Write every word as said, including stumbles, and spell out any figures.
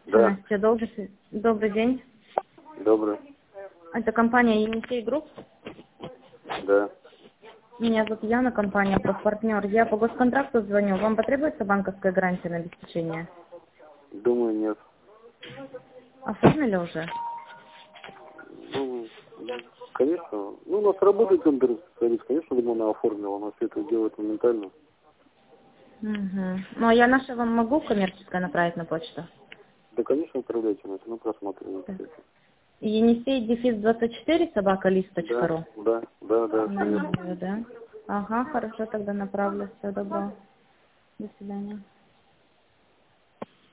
Да. Настя, добрый, добрый день. Добрый. Это компания Енисей Групп. Да. Меня зовут Яна, компания «Профпартнер». Я по госконтракту звоню. Вам потребуется банковская гарантия на обеспечение? Думаю, нет. Оформили уже? Ну, конечно. Ну, у нас работает тендер, конечно, думаю, она оформила. Она все это делает моментально. Угу. Ну, а я наше вам могу коммерческое направить на почту? Да, конечно, отправляйте на это. Ну, просматривайте. Так. Енисей дефис двадцать четыре собака лист точка ру. Да, да, да, да, Да, конечно. да. Ага, хорошо, тогда направлю. Всего доброго. До свидания.